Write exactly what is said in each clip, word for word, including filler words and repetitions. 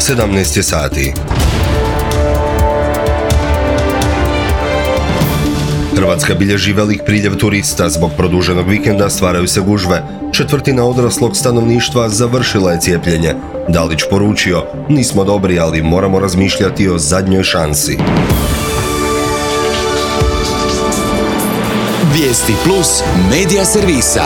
sedamnaest je sati. Hrvatska bilježi velik priljev turista. Zbog produženog vikenda stvaraju se gužve. Četvrtina odraslog stanovništva završila je cijepljenje. Dalić poručio, nismo dobri, ali moramo razmišljati o zadnjoj šansi. Vijesti plus medija servisa.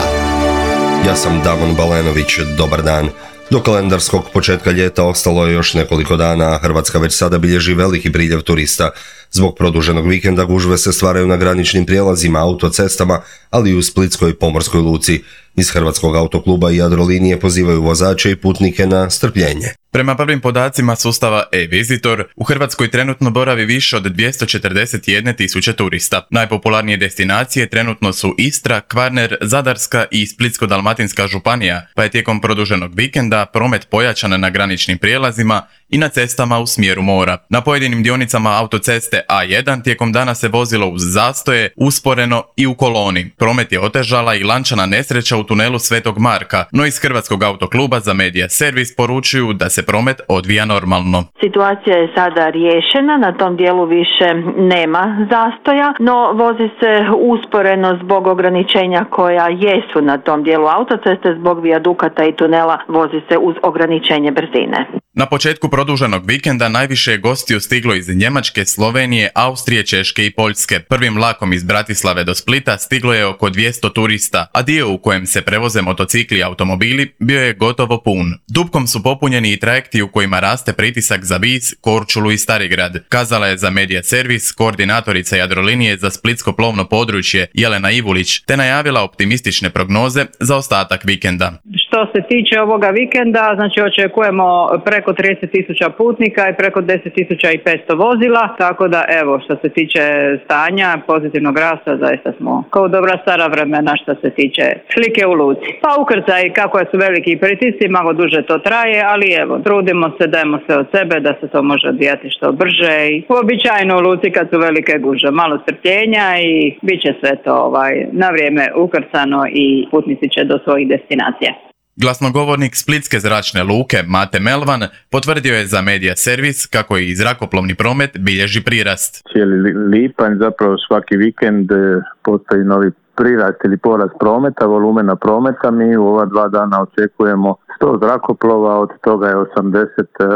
Ja sam Damon Balenović, dobar dan. Do kalendarskog početka ljeta ostalo je još nekoliko dana, a Hrvatska već sada bilježi veliki priljev turista. Zbog produženog vikenda gužve se stvaraju na graničnim prijelazima, autocestama, ali i u Splitskoj pomorskoj luci. Iz Hrvatskog autokluba i Jadrolinije pozivaju vozače i putnike na strpljenje. Prema prvim podacima sustava e-Visitor, u Hrvatskoj trenutno boravi više od dvjesto četrdeset jedna tisuća turista. Najpopularnije destinacije trenutno su Istra, Kvarner, Zadarska i Splitsko-dalmatinska županija, pa je tijekom produženog vikenda promet pojačan na graničnim prijelazima i na cestama u smjeru mora. Na pojedinim dionicama autoceste A jedan tijekom dana se vozilo uz zastoje, usporeno i u koloni. Promet je otežala i lančana nesreća u tunelu Svetog Marka, no iz Hrvatskog autokluba za medija servis poručuju da se promet odvija normalno. Situacija je sada riješena, na tom dijelu više nema zastoja, no vozi se usporeno zbog ograničenja koja jesu na tom dijelu autoceste, zbog vijadukata i tunela vozi se uz ograničenje brzine. Na početku produženog vikenda najviše je gostiju stiglo iz Njemačke, Slovenije, Austrije, Češke i Poljske. Prvim vlakom iz Bratislave do Splita stiglo je oko dvjesto turista, a dio u kojem se prevoze motocikli i automobili bio je gotovo pun. Dupkom su popunjeni i trajekti u kojima raste pritisak za Vis, Korčulu i Starigrad, kazala je za medija servis koordinatorica Jadrolinije za splitsko plovno područje Jelena Ivulić, te najavila optimistične prognoze za ostatak vikenda. Što se tiče ovoga vikenda, znači očekujemo preko trideset tisuća putnika i preko deset tisuća i petsto vozila, tako da evo što se tiče stanja pozitivnog rasta zaista smo kao dobra stara vremena što se tiče slike u luci. Pa ukrcaj kako su veliki pritisci, malo duže to traje, ali evo trudimo se, dajemo se od sebe da se to može odvijati što brže i uobičajeno u luci kad su velike gužve, malo strpljenja i bit će sve to ovaj, na vrijeme ukrcano i putnici će do svojih destinacija. Glasnogovornik Splitske zračne luke Mate Melvan potvrdio je za medija servis kako i zrakoplovni promet bilježi prirast. Cijeli lipanj, zapravo svaki vikend postoji novi prirast ili porast prometa, volumena prometa. Mi u ova dva dana očekujemo sto zrakoplova, od toga je osamdeset e,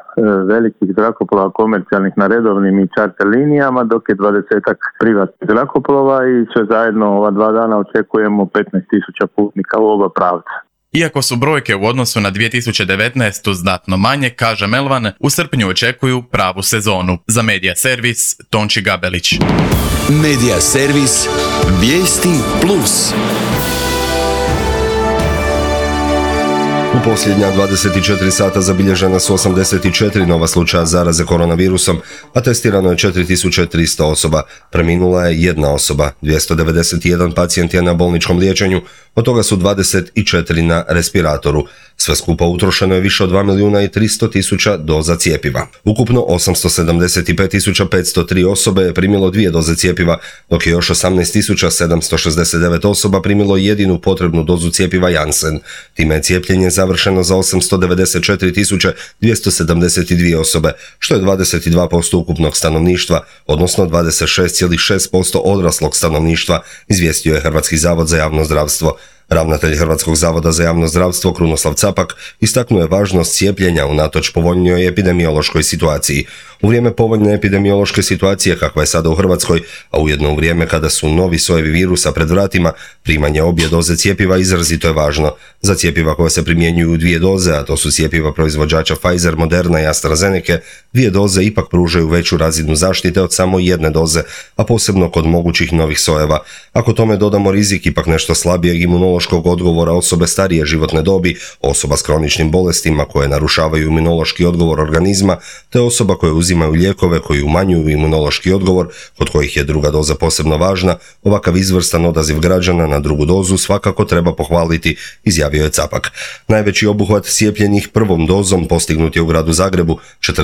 velikih zrakoplova komercijalnih na redovnim i čarter linijama, dok je dvadesetak privatnih zrakoplova i sve zajedno ova dva dana očekujemo petnaest tisuća putnika u oba pravca. Iako su brojke u odnosu na dvije tisuće devetnaestu znatno manje, kaže Melvan, u srpnju očekuju pravu sezonu. Za medija servis Tonči Gabelić. Medija servis Vijesti plus. U posljednja dvadeset četiri sata zabilježena su osamdeset četiri nova slučaja zaraze koronavirusom, a testirano je četiri tisuće tristo osoba. Preminula je jedna osoba, dvjesto devedeset jedan pacijent je na bolničkom liječenju, od toga su dvadeset četiri na respiratoru. Sve skupa utrošeno je više od dva milijuna i tristo tisuća doza cjepiva. Ukupno osamsto sedamdeset pet tisuća petsto tri osobe je primilo dvije doze cjepiva, dok je još osamnaest tisuća sedamsto šezdeset devet osoba primilo jedinu potrebnu dozu cjepiva Janssen. Time je cijepljenje završeno za osamsto devedeset četiri tisuće dvjesto sedamdeset dvije osobe, što je dvadeset dva posto ukupnog stanovništva, odnosno dvadeset šest zarez šest posto odraslog stanovništva, izvijestio je Hrvatski zavod za javno zdravstvo. Ravnatelj Hrvatskog zavoda za javno zdravstvo Krunoslav Capak istaknuo je važnost cijepljenja unatoč povoljnijoj epidemiološkoj situaciji. U vrijeme povoljne epidemiološke situacije kakva je sada u Hrvatskoj, a ujedno u vrijeme kada su novi sojevi virusa pred vratima, primanje obje doze cjepiva izrazito je važno. Za cjepiva koje se primjenjuju u dvije doze, a to su cjepiva proizvođača Pfizer, Moderna i AstraZeneca, dvije doze ipak pružaju veću razinu zaštite od samo jedne doze, a posebno kod mogućih novih sojeva. Ako tome dodamo rizik ipak nešto slabijeg imunološkog odgovora osobe starije životne dobi, osoba s kroničnim bolestima koje narušavaju imunološki odgovor organizma, te osoba koje uzimaju lijekove koji umanjuju imunološki odgovor, kod kojih je druga doza posebno važna, ovakav izvrstan odaziv građana na drugu dozu svakako treba pohvaliti, izjavio je Capak. Najveći obuhvat cijepljenih prvom dozom postignut je u gradu Zagrebu, četrdeset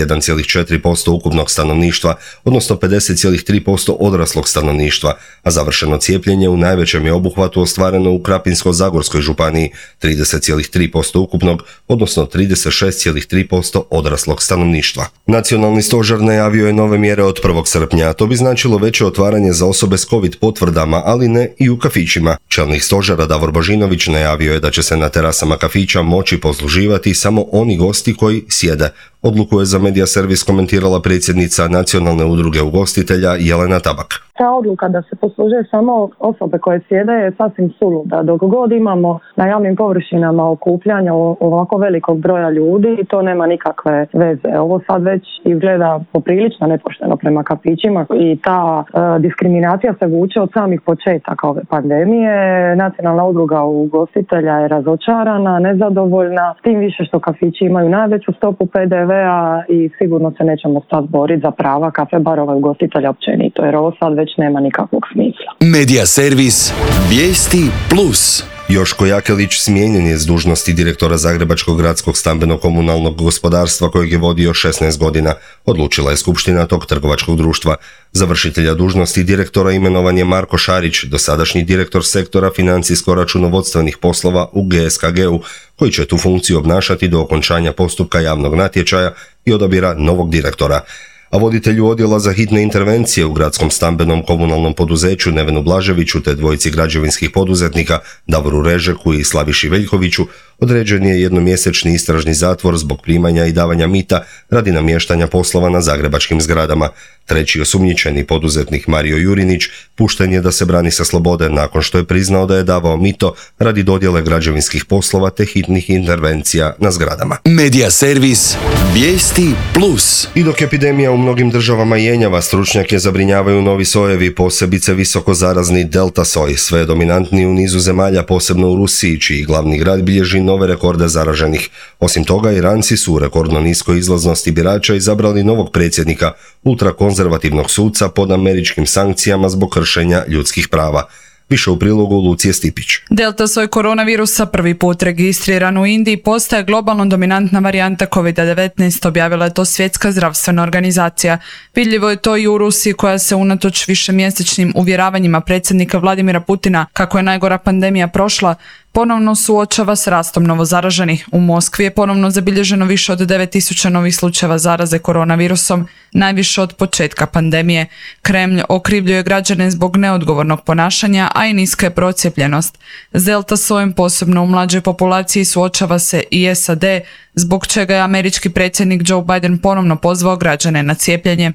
jedan zarez četiri posto ukupnog stanovništva, odnosno pedeset zarez tri posto odraslog stanovništva, a završeno cijepljenje u najvećem je obuhvatu ostvareno u Krapinsko-zagorskoj županiji, trideset zarez tri posto ukupnog, odnosno trideset šest zarez tri posto odraslog stanovništva. Nacionalni stožer najavio je nove mjere od prvog srpnja, a to bi značilo veće otvaranje za osobe s covid potvrdama, ali ne i u kafićima. Čelnik stožera Davor Božinović najavio je da će se na terasama kafića moći posluživati samo oni gosti koji sjede. Odluku je za Medija Servis komentirala predsjednica Nacionalne udruge ugostitelja Jelena Tabak. Ta odluka da se posluže samo osobe koje sjede je sasvim suluda. Dok god imamo na javnim površinama okupljanja ovako velikog broja ljudi, to nema nikakve veze. Ovo sad već izgleda poprilično nepošteno prema kafićima i ta e, diskriminacija se vuče od samih početaka ove pandemije. Nacionalna udruga ugostitelja je razočarana, nezadovoljna, tim više što kafići imaju najveću stopu pe de ve-a i sigurno se nećemo sad boriti za prava kafe barova i ugostitelja općenito, jer ovo sad već nema nikakvog smisla. Medija Servis, Vijesti plus. Joško Jakelić smijenjen je s dužnosti direktora Zagrebačkog gradskog stambeno-komunalnog gospodarstva kojeg je vodio šesnaest godina, odlučila je skupština tog trgovačkog društva. Za vršitelja dužnosti direktora imenovan je Marko Šarić, dosadašnji direktor sektora financijsko-računovodstvenih poslova u ge es ka ge-u, koji će tu funkciju obnašati do okončanja postupka javnog natječaja i odabira novog direktora. A voditelju odjela za hitne intervencije u gradskom stambenom komunalnom poduzeću Nevenu Blaževiću te dvojici građevinskih poduzetnika Davoru Režeku i Slaviši Veljkoviću određen je jednomjesečni istražni zatvor zbog primanja i davanja mita radi namještanja poslova na zagrebačkim zgradama. Treći osumnjičeni poduzetnik Mario Jurinić pušten je da se brani sa slobode nakon što je priznao da je davao mito radi dodjele građevinskih poslova te hitnih intervencija na zgradama. Medija Servis, Vijesti plus. I dok epidemija u mnogim državama jenjava, stručnjake zabrinjavaju novi sojevi, posebice visoko zarazni delta soj, sve je dominantniji u nizu zemalja, posebno u Rusiji, čiji glavni grad bilježi nove rekorde zaraženih. Osim toga, Iranci su u rekordno niskoj izlaznosti birača izabrali novog predsjednika, ultrakonzervativnog suca pod američkim sankcijama zbog kršenja ljudskih prava. Više u prilogu Lucije Stipić. Delta soj koronavirusa prvi put registriran u Indiji postaje globalno dominantna varijanta kovid devetnaest, objavila je to Svjetska zdravstvena organizacija. Vidljivo je to i u Rusiji koja se unatoč višemjesečnim uvjeravanjima predsjednika Vladimira Putina kako je najgora pandemija prošla, ponovno suočava s rastom novozaraženih. U Moskvi je ponovno zabilježeno više od devet tisuća novih slučajeva zaraze koronavirusom, najviše od početka pandemije. Kremlj okrivljuje građane zbog neodgovornog ponašanja, a i niska je procijepljenost. S delta sojem, posebno u mlađoj populaciji, suočava se i es a de, zbog čega je američki predsjednik Joe Biden ponovno pozvao građane na cijepljenje.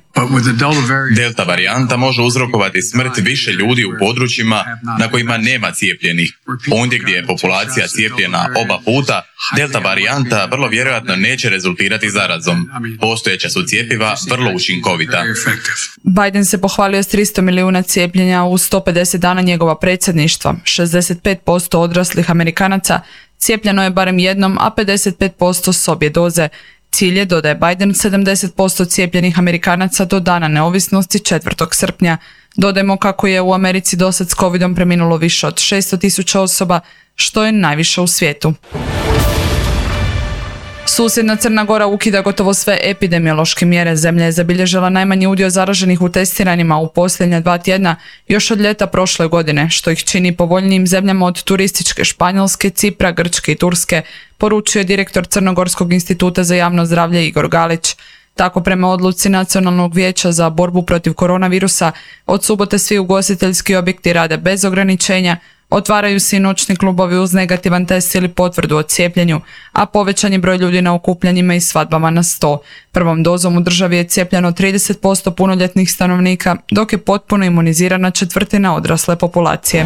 Delta varijanta može uzrokovati smrt više ljudi u područjima na kojima nema cijepljenih. Ondje gdje je populacija cijepljena oba puta, delta varijanta vrlo vjerojatno neće rezultirati zarazom. Postojeća su cjepiva vrlo učinkovita. Biden se pohvalio s tristo milijuna cijepljenja u sto pedeset dana njegova predsjedništva. šezdeset pet posto odraslih Amerikanaca cijepljeno je barem jednom, a pedeset pet posto s obje doze. Cilj je, dodaje Biden, sedamdeset posto cijepljenih Amerikanaca do dana neovisnosti četvrtog srpnja. Dodajmo kako je u Americi dosad s covidom preminulo više od šesto tisuća osoba, što je najviše u svijetu. Susjedna Crna Gora ukida gotovo sve epidemiološke mjere. Zemlja je zabilježila najmanji udio zaraženih u testiranjima u posljednja dva tjedna još od ljeta prošle godine, što ih čini povoljnijim zemljama od turističke Španjolske, Cipra, Grčke i Turske, poručuje direktor Crnogorskog instituta za javno zdravlje Igor Galić. Tako prema odluci Nacionalnog vijeća za borbu protiv koronavirusa, od subote svi ugostiteljski objekti rade bez ograničenja, otvaraju se i noćni klubovi uz negativan test ili potvrdu o cijepljenju, a povećan je broj ljudi na okupljanjima i svadbama na sto. Prvom dozom u državi je cijepljeno trideset posto punoljetnih stanovnika, dok je potpuno imunizirana četvrtina odrasle populacije.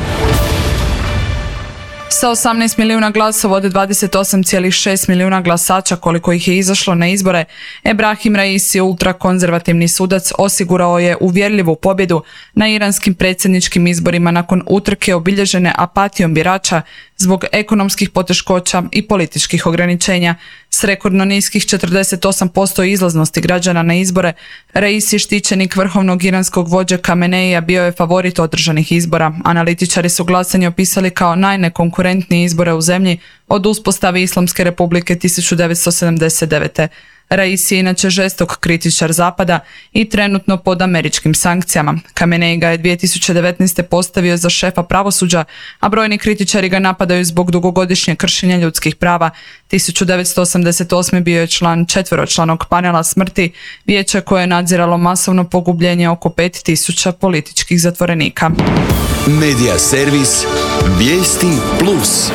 Sa osamnaest milijuna glasova od dvadeset osam zarez šest milijuna glasača koliko ih je izašlo na izbore, Ebrahim Raisi, ultrakonzervativni sudac, osigurao je uvjerljivu pobjedu na iranskim predsjedničkim izborima nakon utrke obilježene apatijom birača zbog ekonomskih poteškoća i političkih ograničenja. S rekordno niskih četrdeset osam posto izlaznosti građana na izbore, Raisi, štićenik vrhovnog iranskog vođe Kameneija, bio je favorit održanih izbora. Analitičari su glasanje opisali kao najnekonkurentnije izbore u zemlji od uspostave Islamske republike tisuću devetsto sedamdeset devete. Raisi je inače žestok kritičar Zapada i trenutno pod američkim sankcijama. Khamenei ga je dvije tisuće devetnaeste. postavio za šefa pravosuđa, a brojni kritičari ga napadaju zbog dugogodišnje kršenja ljudskih prava. tisuću devetsto osamdeset osme. bio je član četveročlanog panela smrti, vijeća koje je nadziralo masovno pogubljenje oko pet tisuća političkih zatvorenika. Medija servis Vijesti Plus.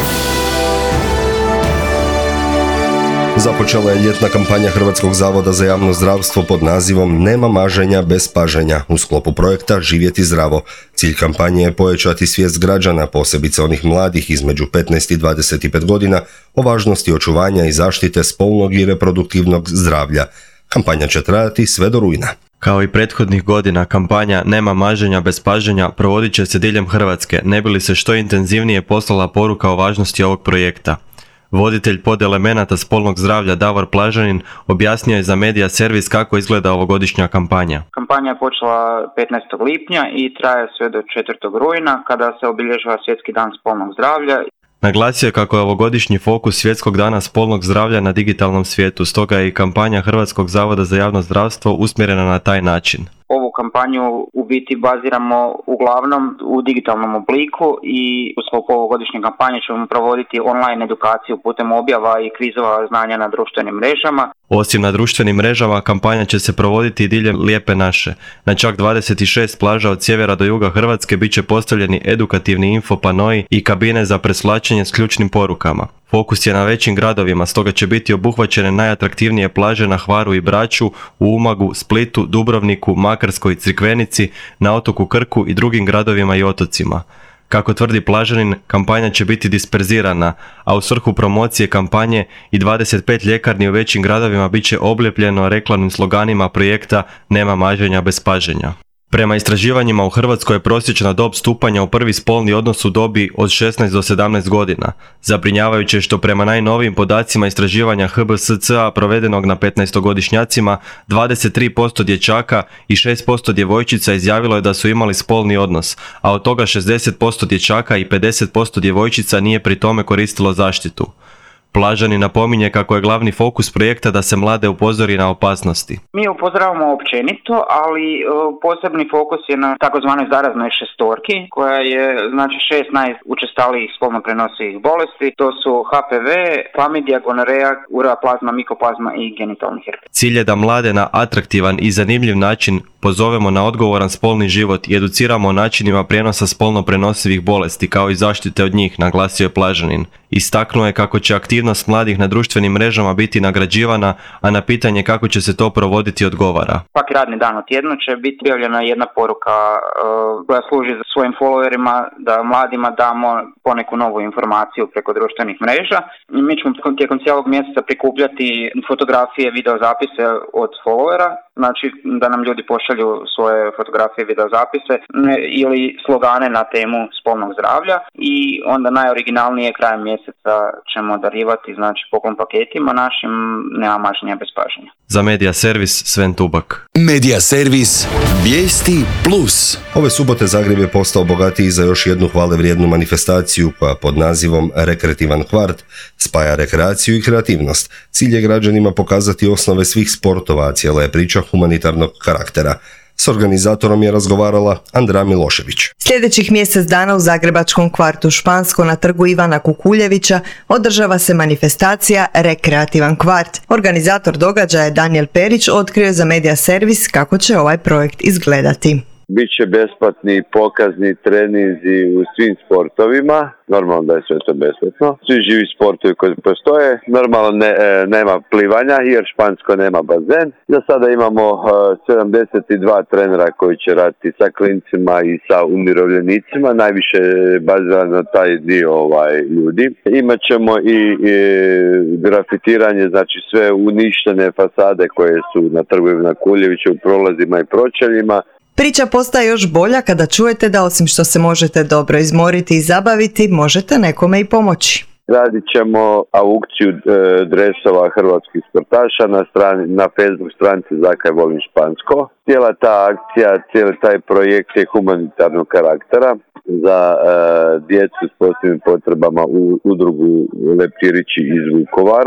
Započela je ljetna kampanja Hrvatskog zavoda za javno zdravstvo pod nazivom Nema maženja bez paženja u sklopu projekta Živjeti zdravo. Cilj kampanje je pojačati svijest građana, posebice onih mladih između petnaest i dvadeset pet godina, o važnosti očuvanja i zaštite spolnog i reproduktivnog zdravlja. Kampanja će trajati sve do rujna. Kao i prethodnih godina, kampanja Nema maženja bez paženja provodit će se diljem Hrvatske, ne bi li se što intenzivnije poslala poruka o važnosti ovog projekta. Voditelj podelemenata spolnog zdravlja Davor Plažanin objasnio je za Medija servis kako izgleda ovogodišnja kampanja. Kampanja je počela petnaestog lipnja i traje sve do četvrtog rujna kada se obilježava Svjetski dan spolnog zdravlja. Naglasio je kako je ovogodišnji fokus Svjetskog dana spolnog zdravlja na digitalnom svijetu, stoga je i kampanja Hrvatskog zavoda za javno zdravstvo usmjerena na taj način. Ovu kampanju u biti baziramo uglavnom u digitalnom obliku i u sklopu ovogodišnje kampanje ćemo provoditi online edukaciju putem objava i kvizova znanja na društvenim mrežama. Osim na društvenim mrežama, kampanja će se provoditi i diljem Lijepe naše. Na čak dvadeset šest plaža od sjevera do juga Hrvatske bit će postavljeni edukativni infopanoi i kabine za preslačenje s ključnim porukama. Fokus je na većim gradovima, stoga će biti obuhvaćene najatraktivnije plaže na Hvaru i Braču, u Umagu, Splitu, Dubrovniku, Makarskoj, Crikvenici, na otoku Krku i drugim gradovima i otocima. Kako tvrdi Plažanin, kampanja će biti disperzirana, a u svrhu promocije kampanje i dvadeset pet ljekarni u većim gradovima bit će oblijepljeno reklamnim sloganima projekta Nema maženja bez paženja. Prema istraživanjima u Hrvatskoj je prosječna dob stupanja u prvi spolni odnos u dobi od šesnaest do sedamnaest godina. Zabrinjavajuće je što prema najnovijim podacima istraživanja H B S C-a provedenog na petnaestogodišnjacima, dvadeset tri posto dječaka i šest posto djevojčica izjavilo je da su imali spolni odnos, a od toga šezdeset posto dječaka i pedeset posto djevojčica nije pri tome koristilo zaštitu. Plažanin napominje kako je glavni fokus projekta da se mlade upozori na opasnosti. Mi upozoravamo općenito, ali posebni fokus je na takozvanoj zaraznoj šestorki, koja je znači šest najučestalijih spolno prenosivih bolesti. To su H P V, klamidija, gonoreja, ureoplazma, mikoplazma i genitalni herpes. Cilj je da mlade na atraktivan i zanimljiv način pozovemo na odgovoran spolni život i educiramo o načinima prijenosa spolno prenosivih bolesti kao i zaštite od njih, naglasio je Plažanin. Istaknuo je kako će aktivnost mladih na društvenim mrežama biti nagrađivana, a na pitanje kako će se to provoditi odgovara. Svaki radni dan u tjednu će biti objavljena jedna poruka uh, koja služi za svojim followerima da mladima damo poneku novu informaciju preko društvenih mreža. Mi ćemo tijekom cijelog mjeseca prikupljati fotografije, videozapise od followera, znači da nam ljudi pošalju svoje fotografije, videozapise ili slogane na temu spolnog zdravlja i onda najoriginalnije krajem mjeseca ćemo darivati znači poklon paketima našim Nema maženja bez paženja. Za Medija servis Sven Tubak. Medija servis Vijesti Plus. Ove subote Zagreb je postao bogatiji za još jednu hvale vrijednu manifestaciju koja pod nazivom Rekreativan kvart spaja rekreaciju i kreativnost. Cilj je građanima pokazati osnove svih sportova, a cijela je priča humanitarnog karaktera. S organizatorom je razgovarala Andra Milošević. Sljedećih mjesec dana u zagrebačkom kvartu Špansko na trgu Ivana Kukuljevića održava se manifestacija Rekreativan kvart. Organizator događaja Daniel Perić otkrio je za Medija servis kako će ovaj projekt izgledati. Biće besplatni pokazni treninzi u svim sportovima, normalno da je sve to besplatno. Svi živi sportovi koji postoje, normalno ne, nema plivanja jer Špansko nema bazen. Za sada imamo sedamdeset dva trenera koji će raditi sa klincima i sa umirovljenicima, najviše bazirano na taj dio ovaj, ljudi. Imat ćemo i, i grafitiranje, znači sve uništene fasade koje su na trgu Ivana Kukuljevića u prolazima i pročeljima. Priča postaje još bolja kada čujete da osim što se možete dobro izmoriti i zabaviti, možete nekome i pomoći. Radit ćemo aukciju e, dresova hrvatskih sportaša na, strani, na Facebook stranici Zakaj volim Špansko. Cijela ta akcija, cijeli taj projekt je humanitarnog karaktera za e, djecu s posebnim potrebama u udrugu Leptirići iz Vukovara.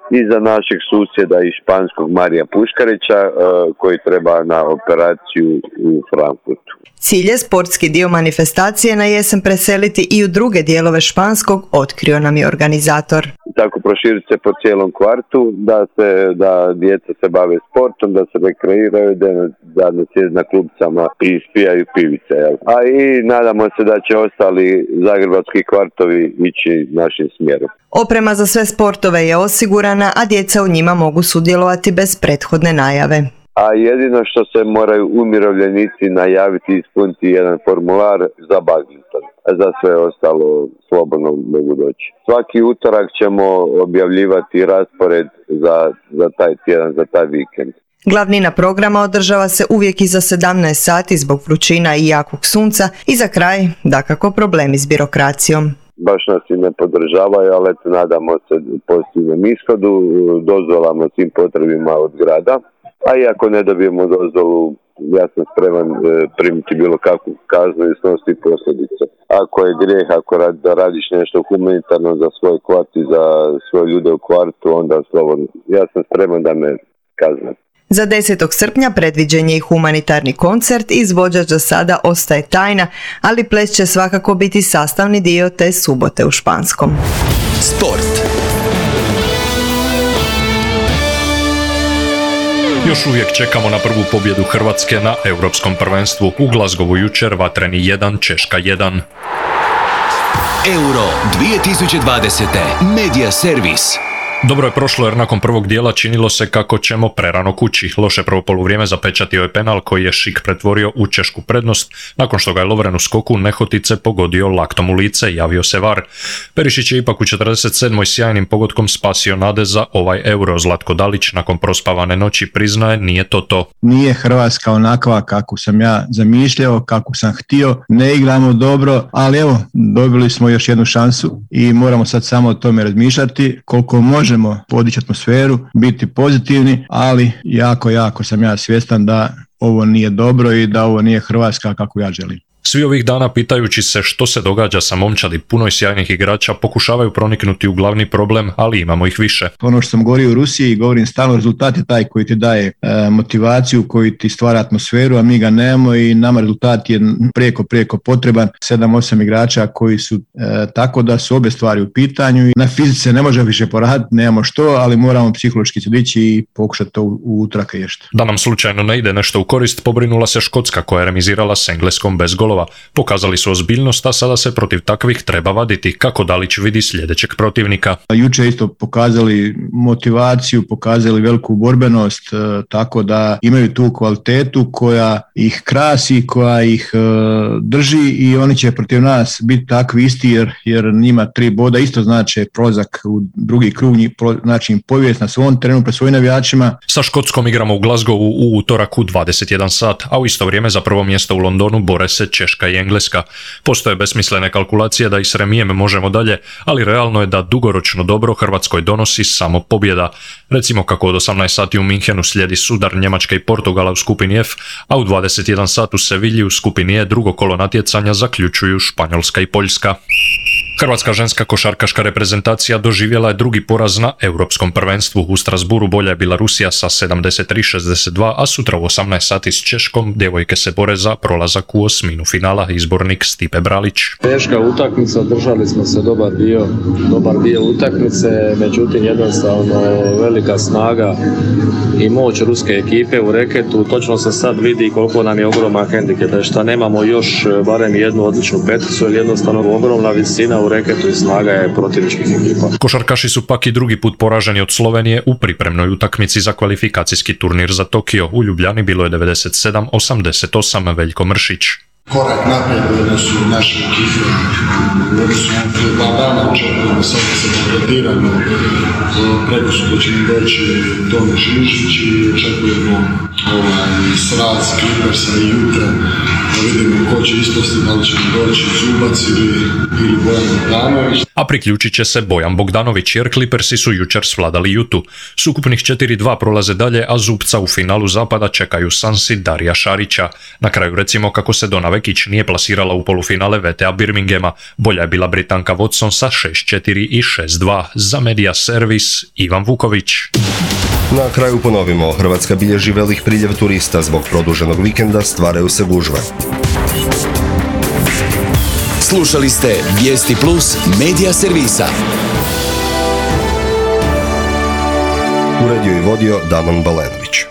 i za našeg susjeda iz španskog Marija Puškarića koji treba na operaciju u Frankfurtu. Cilj je sportski dio manifestacije na jesen preseliti i u druge dijelove Španskog, otkrio nam je organizator. Tako proširiti se po cijelom kvartu, da se da djeca se bave sportom, da se rekreiraju, da, da ne sjede na klupcama i ispijaju pivice. Jel? A i nadamo se da će ostali zagrebački kvartovi ići našim smjerom. Oprema za sve sportove je osigurana, a djeca u njima mogu sudjelovati bez prethodne najave. A jedino što se moraju umirovljenici najaviti i ispuniti jedan formular za badminton. A za sve ostalo slobodno mogu doći. Svaki utorak ćemo objavljivati raspored za, za taj tjedan, za taj vikend. Glavnina programa održava se uvijek iza sedamnaest sati zbog vrućina i jakog sunca i za kraj, dakako, problemi s birokracijom. Baš nas i ne podržavaju, ali eto, nadamo se pozitivnom ishodu, dozvolama svim potrebima od grada. A i ako ne dobijemo dozvolu, ja sam spreman e, primiti bilo kakvu kaznu i snositi posljedice. Ako je grijeh, ako rad, da radiš nešto humanitarno za svoj kvart i za svoje ljude u kvartu, onda slobodno. Ja sam spreman da me kazne. Za desetog srpnja predviđen je i humanitarni koncert, izvođač za sada ostaje tajna, ali ples će svakako biti sastavni dio te subote u Španskom. Sport. Još uvijek čekamo na prvu pobjedu Hrvatske na Europskom prvenstvu. U Glasgowu jučer vatreni jedan, Češka jedan. Euro dvije tisuće dvadesete. Media Servis. Dobro je prošlo jer nakon prvog dijela činilo se kako ćemo prerano kući. Loše prvo poluvrijeme zapečatio je penal koji je Šik pretvorio u češku prednost, nakon što ga je Lovren u skoku nehotice pogodio laktom u lice i javio se var. Perišić je ipak u četrdeset sedmoj sjajnim pogodkom spasio nade za ovaj Euro. Zlatko Dalić nakon prospavane noći priznaje nije to to. Nije Hrvatska onakva kako sam ja zamišljao, kako sam htio, ne igramo dobro, ali evo, dobili smo još jednu šansu i moramo sad samo o tome razmišljati koliko može možemo podići atmosferu, biti pozitivni, ali jako, jako sam ja svjestan da ovo nije dobro i da ovo nije Hrvatska kako ja želim. Svi ovih dana pitajući se što se događa sa momčadi punoj sjajnih igrača pokušavaju proniknuti u glavni problem, ali imamo ih više. Ono što sam govorio u Rusiji, govorim stalno, rezultat je taj koji ti daje e, motivaciju, koji ti stvara atmosferu, a mi ga nemamo i nama rezultat je prijeko, prijeko potreban. sedam osam igrača koji su e, tako da su obje stvari u pitanju i na fizici se ne može više poraditi, nemamo što, ali moramo psihološki se dići i pokušati to u, u utrake ješta. Da nam slučajno ne ide nešto u korist, pobrinula se Škotska koja je remizirala s Engleskom bez golova. Pokazali su ozbiljnost, a sada se protiv takvih treba vaditi, kako Dalić vidi sljedećeg protivnika. Juče isto pokazali motivaciju, pokazali veliku borbenost, tako da imaju tu kvalitetu koja ih krasi, koja ih drži i oni će protiv nas biti takvi isti jer, jer njima tri boda isto znači prolazak u drugi krug, znači im povijest na svom terenu pred svojim navijačima. Sa Škotskom igramo u Glasgowu u utorak u dvadeset jedan sat, a u isto vrijeme za prvo mjesto u Londonu bore se Češka i Engleska. Postoje besmislene kalkulacije da i s remijem možemo dalje, ali realno je da dugoročno dobro Hrvatskoj donosi samo pobjeda. Recimo kako od osamnaest sati u Minhenu slijedi sudar Njemačke i Portugala u skupini F, a u dvadeset jedan sat u Sevilji u skupini E drugo kolo natjecanja zaključuju Španjolska i Poljska. Hrvatska ženska košarkaška reprezentacija doživjela je drugi poraz na Europskom prvenstvu. U Strasburu bolja je bila Rusija sa sedamdeset tri šezdeset dva, a sutra u osamnaest sati s Češkom djevojke se bore za prolazak u osminu finala. Izbornik Stipe Bralić. Teška utakmica, držali smo se dobar dio, dobar dio utakmice, međutim jednostavno velika snaga i moć ruske ekipe u reketu. Točno se sad vidi koliko nam je ogroman hendikep, što nemamo još barem jednu odličnu peticu, jer jednostavno ogromna visina u reketu i snaga je protivničkih ekipa. Košarkaši su pak i drugi put poraženi od Slovenije u pripremnoj utakmici za kvalifikacijski turnir za Tokio. U Ljubljani bilo je devedeset sedam osamdeset osam. Veljko Mršić. Korak naprijed da su naše ekipe u odnosu na prije dva dana, očekujemo sada da se kompletiramo, preko su da će im doći Tome Žiličić i očekujemo ovaj, sraz Clippersa i Jute, da vidimo ko će ispasti, da li će doći Zubac ili, ili Bojan Bogdanović. A priključit će se Bojan Bogdanović jer Clippersi su jučer svladali Jutu. S ukupnih četiri dva prolaze dalje, a Zubca u finalu zapada čekaju Sansi Darija Šarića. Na kraju recimo kako se Dona Vekić nije plasirala u polufinale V T A Birminghama, bolja je bila Britanka Watson sa šest četiri i šest dva. Za Media Servis Ivan Vuković. Na kraju ponovimo, Hrvatska bilježi velik priljev turista zbog produženog vikenda, stvaraju se gužve. Slušali ste Vijesti Plus Media Servisa. Uredio i vodio Damon Balenović.